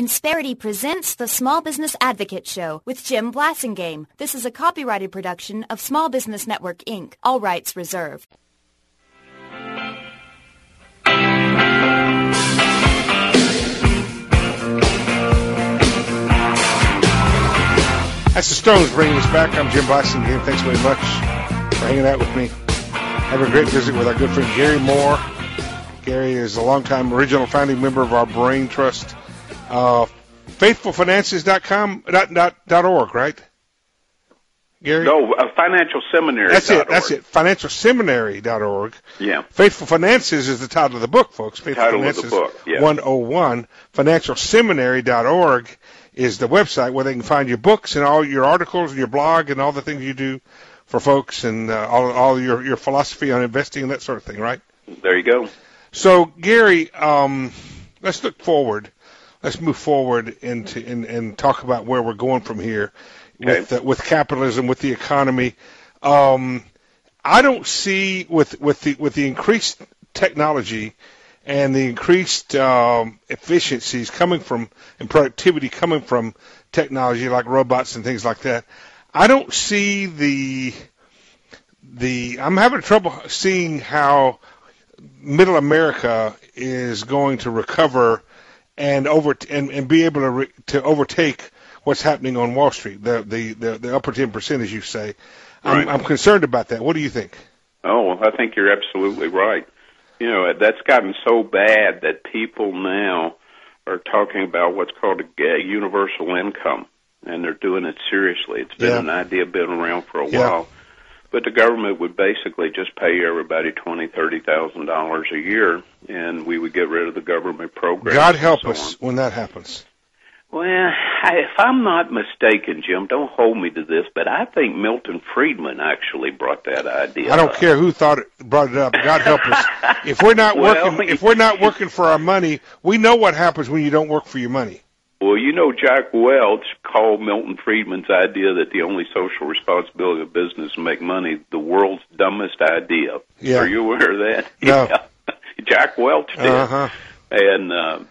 Insperity presents the Small Business Advocate Show with Jim Blasingame. This is a copyrighted production of Small Business Network, Inc. All rights reserved. That's the Stones bringing us back. I'm Jim Blasingame. Thanks very much for hanging out with me. Having a great visit with our good friend Gary Moore. Gary is a longtime original founding member of our Brain Trust. FaithfulFinances.com.org, right? Gary? No, financialseminary.org. That's it. Financialseminary.org. Yeah. Faithful Finances is the title of the book, folks. Faithful Title Finances of the book, yeah. 101. Financialseminary.org is the website where they can find your books and all your articles and your blog and all the things you do for folks and all your philosophy on investing and that sort of thing, right? There you go. So, Gary, let's look forward. Let's move forward and talk about where we're going from here with capitalism, with the economy. I don't see with the increased technology and the increased efficiencies coming from and productivity coming from technology like robots and things like that. I don't see I'm having trouble seeing how Middle America is going to recover and be able to overtake what's happening on Wall Street, the upper 10%, as you say. Right. I'm concerned about that. What do you think? Oh, I think you're absolutely right. You know, that's gotten so bad that people now are talking about what's called a universal income, and they're doing it seriously. It's been an idea been around for a while. But the government would basically just pay everybody $20,000, $30,000 a year, and we would get rid of the government program. God help us when that happens. Well, if I'm not mistaken, Jim, don't hold me to this, but I think Milton Friedman actually brought that idea. I don't care who brought it up. God help us. If we're not working for our money, we know what happens when you don't work for your money. Well, you know, Jack Welch called Milton Friedman's idea that the only social responsibility of business is to make money the world's dumbest idea. Yeah. Are you aware of that? No. Yeah. Jack Welch did. Uh-huh. And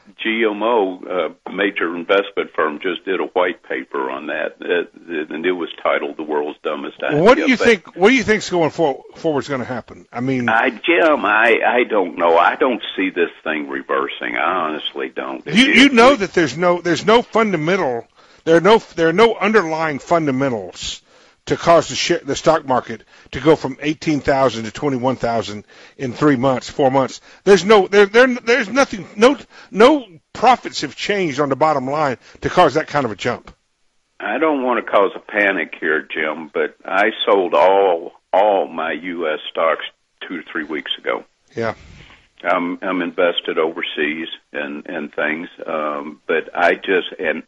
GMO, a major investment firm, just did a white paper on that, and it was titled "The World's Dumbest Idea." What do you think? What do you think's going forward is going to happen? I mean, Jim, I don't know. I don't see this thing reversing. I honestly don't. You know that there's no fundamental. There are no underlying fundamentals to cause the stock market to go from 18,000 to 21,000 in 4 months. There's nothing. No profits have changed on the bottom line to cause that kind of a jump. I don't want to cause a panic here, Jim, but I sold all my U.S. stocks 2 to 3 weeks ago. Yeah. I'm invested overseas and things, but I just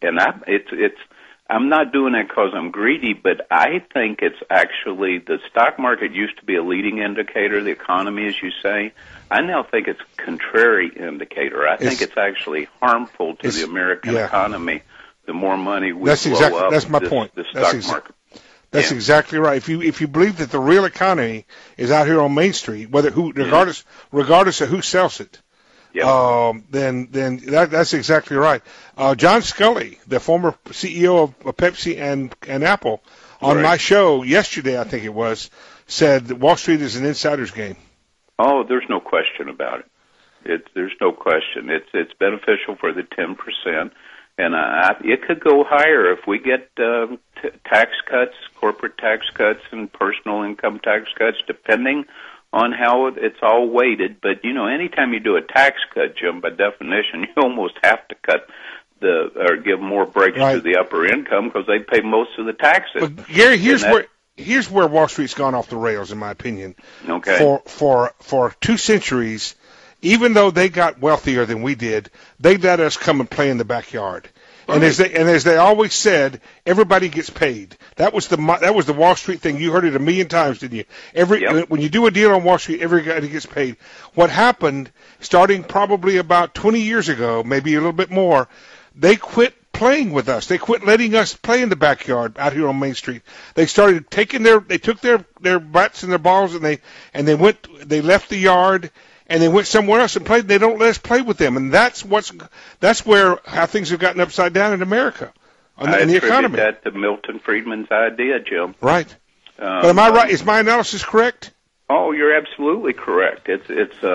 I'm not doing that because I'm greedy, but I think it's actually the stock market used to be a leading indicator of the economy, as you say. I now think it's a contrary indicator. I think it's actually harmful to the American economy. The more money we blow up, that's my point. The stock market. That's exactly right. If you believe that the real economy is out here on Main Street, regardless of who sells it, then that's exactly right. John Scully, the former CEO of Pepsi and Apple, on my show yesterday, I think it was, said that Wall Street is an insider's game. Oh, there's no question about it. There's no question. It's beneficial for the 10%, and it could go higher if we get tax cuts, corporate tax cuts, and personal income tax cuts, depending on how it's all weighted. But, you know, anytime you do a tax cut, Jim, by definition, you almost have to cut or give more breaks to the upper income because they pay most of the taxes. But, Gary, here's where Wall Street's gone off the rails, in my opinion. Okay. For 2 centuries, even though they got wealthier than we did, they let us come and play in the backyard. Right. And as they always said, everybody gets paid. That was the Wall Street thing. You heard it a million times, didn't you? When you do a deal on Wall Street, everybody gets paid. What happened, starting probably about 20 years ago, maybe a little bit more, they quit playing with us. They quit letting us play in the backyard out here on Main Street. They started they took their bats and their balls and they left the yard and they went somewhere else and played. They don't let us play with them, and that's where how things have gotten upside down in America, in the economy. I attribute that to Milton Friedman's idea, Jim. Right. But am I right? Is my analysis correct? Oh, you're absolutely correct. It's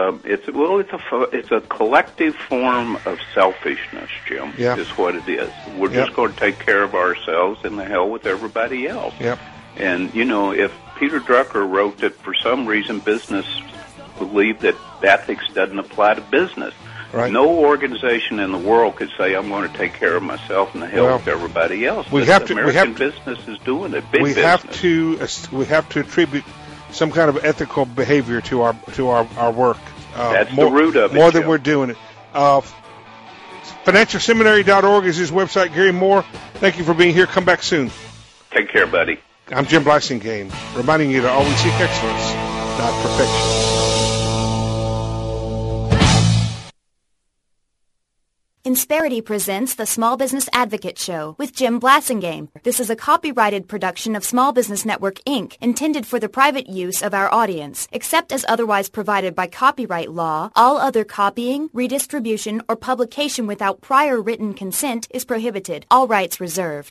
a collective form of selfishness, Jim. Yeah. Is what it is. We're just going to take care of ourselves, and the hell with everybody else. Yep. And if Peter Drucker wrote that for some reason business believed that ethics doesn't apply to business. Right. No organization in the world could say, I'm going to take care of myself and the hell with everybody else. American business is doing it. Big business. We have to attribute some kind of ethical behavior to our work. That's the root of it. More than we're doing it. FinancialSeminary.org is his website. Gary Moore, thank you for being here. Come back soon. Take care, buddy. I'm Jim Blasingame, reminding you to always seek excellence, not perfection. Insperity presents the Small Business Advocate Show with Jim Blasingame. This is a copyrighted production of Small Business Network, Inc., intended for the private use of our audience. Except as otherwise provided by copyright law, all other copying, redistribution, or publication without prior written consent is prohibited. All rights reserved.